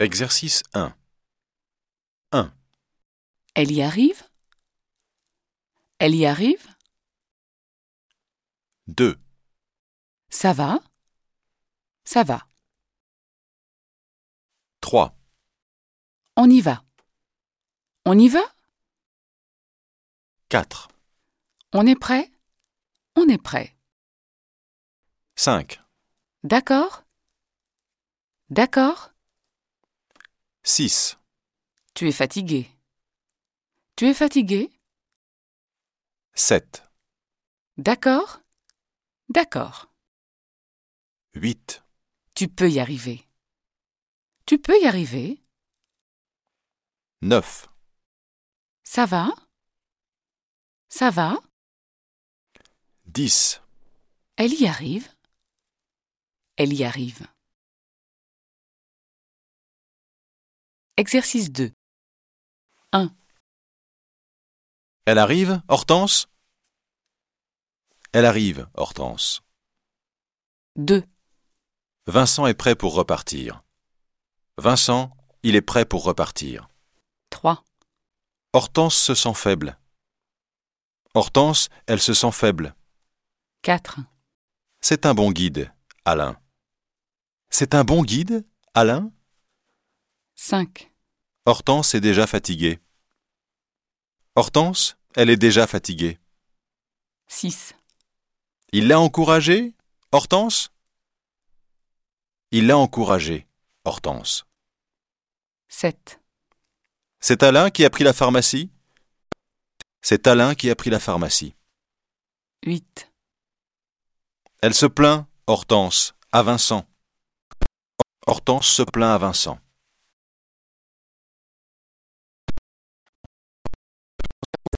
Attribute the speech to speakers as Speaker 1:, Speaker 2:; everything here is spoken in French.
Speaker 1: Exercice 1. 1.
Speaker 2: Elle y arrive? Elle y arrive?
Speaker 1: 2.
Speaker 2: Ça va? Ça va.
Speaker 1: 3.
Speaker 2: On y va. On y va?
Speaker 1: 4.
Speaker 2: On est prêt? On est prêt.
Speaker 1: 5.
Speaker 2: D'accord? D'accord?
Speaker 1: 6.
Speaker 2: Tu es fatigué. Tu es fatigué?
Speaker 1: 7.
Speaker 2: D'accord? D'accord.
Speaker 1: 8.
Speaker 2: Tu peux y arriver. Tu peux y arriver?
Speaker 1: 9.
Speaker 2: Ça va? Ça va?
Speaker 1: 10.
Speaker 2: Elle y arrive? Elle y arrive. Exercice 2. 1.
Speaker 1: Elle arrive, Hortense? Elle arrive, Hortense.
Speaker 2: 2.
Speaker 1: Vincent est prêt pour repartir. Vincent, il est prêt pour repartir.
Speaker 2: 3.
Speaker 1: Hortense se sent faible. Hortense, elle se sent faible.
Speaker 2: 4.
Speaker 1: C'est un bon guide, Alain. C'est un bon guide, Alain?
Speaker 2: 5.
Speaker 1: Hortense est déjà fatiguée. Hortense, elle est déjà fatiguée.
Speaker 2: 6.
Speaker 1: Il l'a encouragée, Hortense? Il l'a encouragée, Hortense.
Speaker 2: 7.
Speaker 1: C'est Alain qui a pris la pharmacie? C'est Alain qui a pris la pharmacie.
Speaker 2: 8.
Speaker 1: Elle se plaint, Hortense, à Vincent. Hortense se plaint à Vincent.